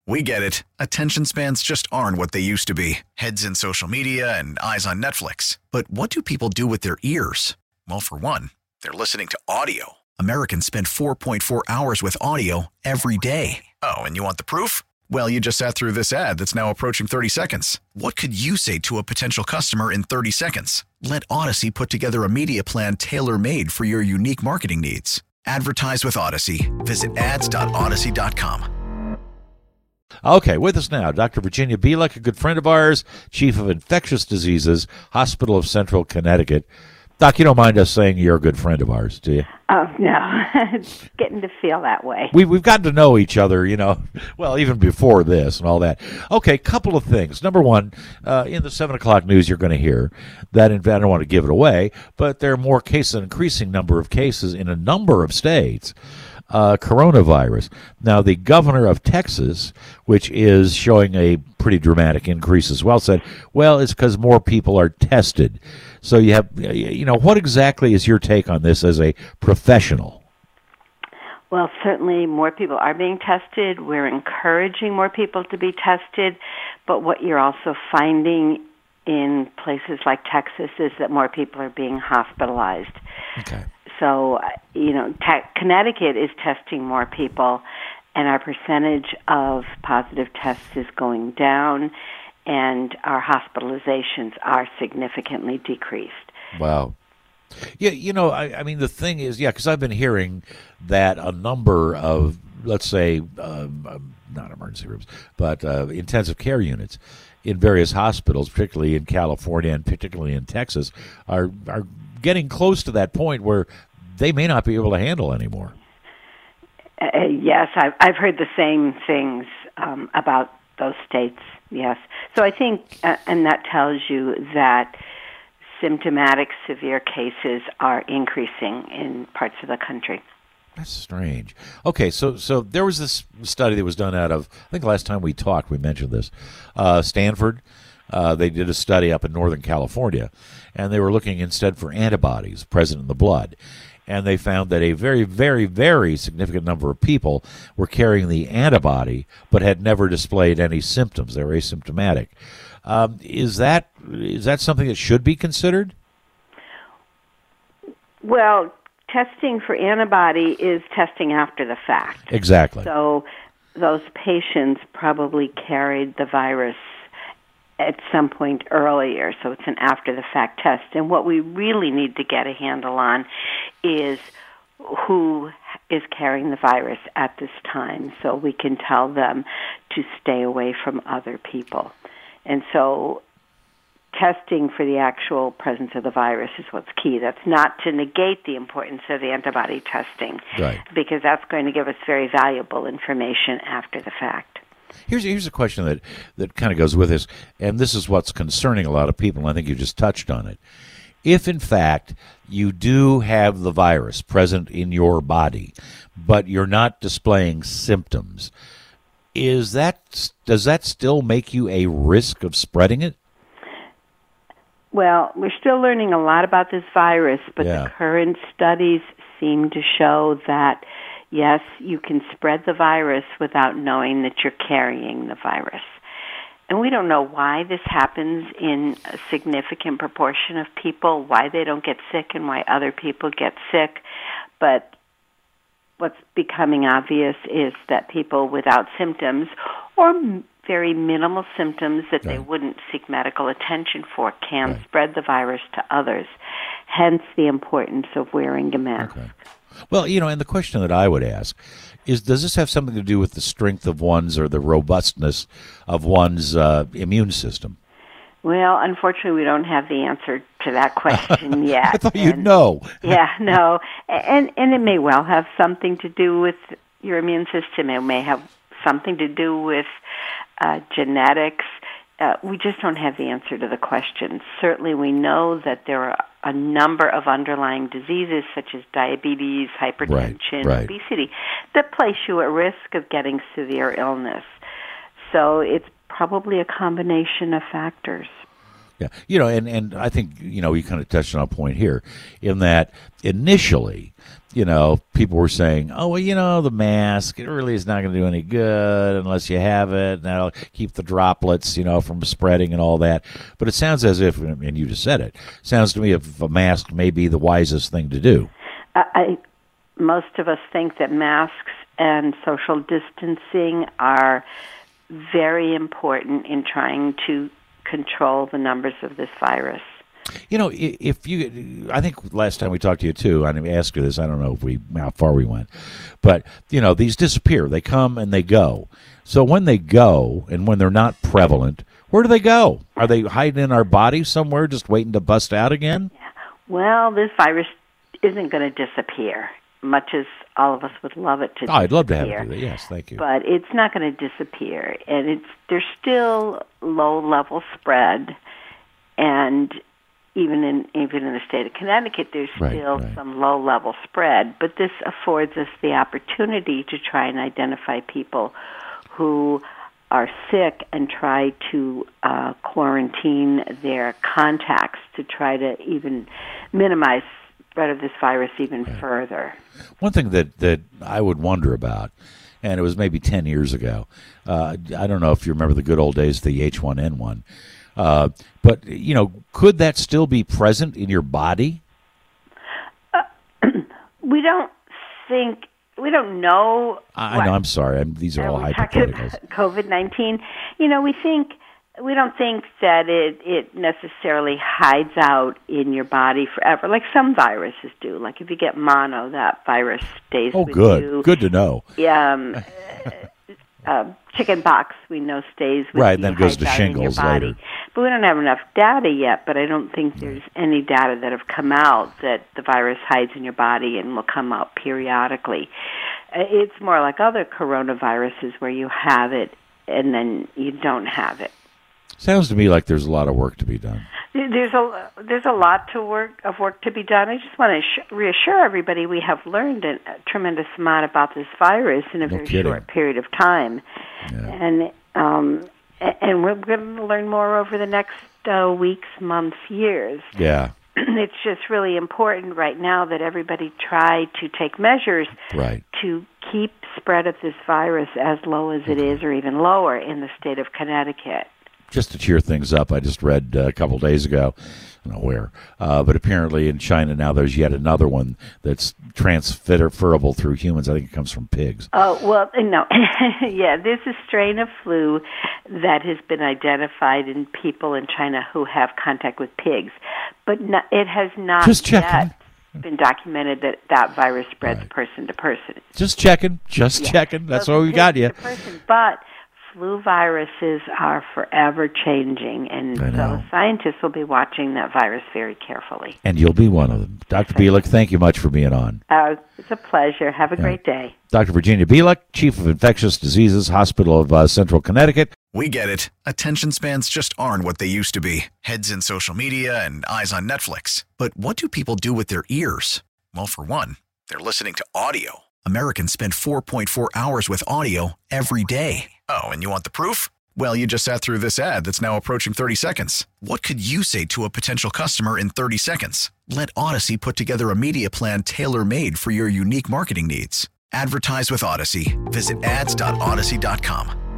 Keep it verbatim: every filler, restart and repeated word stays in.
We get it. Attention spans just aren't what they used to be. Heads in social media and eyes on Netflix. But what do people do with their ears? Well, for one, they're listening to audio. Americans spend four point four hours with audio every day. Oh, and you want the proof? Well, you just sat through this ad that's now approaching thirty seconds. What could you say to a potential customer in thirty seconds? Let Odyssey put together a media plan tailor-made for your unique marketing needs. Advertise with Odyssey. Visit ads dot odyssey dot com. Okay, with us now, Doctor Virginia Bielak, a good friend of ours, Chief of Infectious Diseases, Hospital of Central Connecticut. Doc, you don't mind us saying you're a good friend of ours, do you? Oh, no. It's getting to feel that way. We, we've gotten to know each other, you know, well, even before this and all that. Okay, couple of things. Number one, uh, in the seven o'clock news, you're going to hear that, in fact, I don't want to give it away, but there are more cases, an increasing number of cases in a number of states. Uh, coronavirus. Now, the governor of Texas, which is showing a pretty dramatic increase as well, said, well, it's because more people are tested. So you have, you know, what exactly is your take on this as a professional? Well, certainly more people are being tested. We're encouraging more people to be tested. But what you're also finding in places like Texas is that more people are being hospitalized. Okay. So, you know, te- Connecticut is testing more people, and our percentage of positive tests is going down, and our hospitalizations are significantly decreased. Wow. Yeah, you know, I, I mean, the thing is, yeah, because I've been hearing that a number of, let's say, um, not emergency rooms, but uh, intensive care units in various hospitals, particularly in California and particularly in Texas, are are getting close to that point where they may not be able to handle anymore. Uh, yes, I've, I've heard the same things um, about those states, yes. So I think, uh, and that tells you that symptomatic severe cases are increasing in parts of the country. That's strange. Okay, so so there was this study that was done out of, I think last time we talked, we mentioned this, uh, Stanford. Uh, they did a study up in Northern California, and they were looking instead for antibodies present in the blood. And they found that a very, very, very significant number of people were carrying the antibody but had never displayed any symptoms. They were asymptomatic. Um, is that is that something that should be considered? Well, testing for antibody is testing after the fact. Exactly. So those patients probably carried the virus at some point earlier, so it's an after-the-fact test. And what we really need to get a handle on is who is carrying the virus at this time, so we can tell them to stay away from other people. And so testing for the actual presence of the virus is what's key. That's not to negate the importance of the antibody testing, right, because that's going to give us very valuable information after the fact. Here's here's a question that, that kind of goes with this, and this is what's concerning a lot of people, and I think you just touched on it. If, in fact, you do have the virus present in your body, but you're not displaying symptoms, is that does that still make you a risk of spreading it? Well, we're still learning a lot about this virus, but yeah. the current studies seem to show that yes, you can spread the virus without knowing that you're carrying the virus. And we don't know why this happens in a significant proportion of people, why they don't get sick and why other people get sick. But what's becoming obvious is that people without symptoms or very minimal symptoms that right. they wouldn't seek medical attention for can right. spread the virus to others. Hence the importance of wearing a mask. Okay. Well, you know, and the question that I would ask is, does this have something to do with the strength of one's or the robustness of one's uh, immune system? Well, unfortunately, we don't have the answer to that question yet. I thought you'd know. Yeah, no. And, and it may well have something to do with your immune system. It may have something to do with uh, genetics. Uh, we just don't have the answer to the question. Certainly, we know that there are a number of underlying diseases such as diabetes, hypertension, right, right. obesity that place you at risk of getting severe illness. So it's probably a combination of factors. Yeah. You know, and, and I think, you know, you kind of touched on a point here in that initially, you know, people were saying, oh, well, you know, the mask, it really is not going to do any good unless you have it. And that'll keep the droplets, you know, from spreading and all that. But it sounds as if, and you just said it, sounds to me if a mask may be the wisest thing to do. I, most of us think that masks and social distancing are very important in trying to control the numbers of this virus. You know, if you, I think last time we talked to you too, I asked you this, I don't know if we, how far we went, but, you know, these disappear. They come and they go. So when they go and when they're not prevalent, where do they go? Are they hiding in our bodies somewhere just waiting to bust out again? Well, this virus isn't going to disappear, much as all of us would love it to oh, I'd love to disappear. have it do that. Yes, thank you. But it's not going to disappear. And it's there's still low-level spread, and even in even in the state of Connecticut, there's Right, still right. some low-level spread. But this affords us the opportunity to try and identify people who are sick and try to uh, quarantine their contacts to try to even minimize spread of this virus even right. further. One thing that, that I would wonder about, and it was maybe ten years ago, uh, I don't know if you remember the good old days, the H one N one, uh, but, you know, could that still be present in your body? Uh, we don't think, we don't know. I what, know, I'm sorry. I'm, these are all hypotheticals. COVID nineteen, you know, we think, we don't think that it, it necessarily hides out in your body forever, like some viruses do. Like if you get mono, that virus stays oh, with good. you. Oh, good. Good to know. Um, uh, chicken pox, we know, stays with right, you. And then goes to hides out in your shingles body. later. But we don't have enough data yet, but I don't think there's any data that have come out that the virus hides in your body and will come out periodically. Uh, it's more like other coronaviruses where you have it and then you don't have it. Sounds to me like there's a lot of work to be done. There's a there's a lot to work of work to be done. I just want to sh- reassure everybody we have learned a, a tremendous amount about this virus in a No very kidding. short period of time, Yeah. and um, and we're going to learn more over the next uh, weeks, months, years. Yeah. It's just really important right now that everybody try to take measures Right. to keep spread of this virus as low as it is, or even lower in the state of Connecticut. Just to cheer things up, I just read uh, a couple days ago, I don't know where, uh, but apparently in China now there's yet another one that's transferable through humans. I think it comes from pigs. Oh, well, no. Yeah, there's a strain of flu that has been identified in people in China who have contact with pigs, but no, it has not Just checking. yet been documented that that virus spreads Right. person to person. Just checking, just Yeah. checking. That's So what we from got person you. to person, but flu viruses are forever changing, and I so know. scientists will be watching that virus very carefully. And you'll be one of them. Doctor Bielek, thank you much for being on. Uh, it's a pleasure. Have a Yeah. great day. Doctor Virginia Bielek, Chief of Infectious Diseases, Hospital of uh, Central Connecticut. We get it. Attention spans just aren't what they used to be. Heads in social media and eyes on Netflix. But what do people do with their ears? Well, for one, they're listening to audio. Americans spend four point four hours with audio every day. Oh, and you want the proof? Well, you just sat through this ad that's now approaching thirty seconds. What could you say to a potential customer in thirty seconds? Let Odyssey put together a media plan tailor-made for your unique marketing needs. Advertise with Odyssey. Visit ads dot odyssey dot com.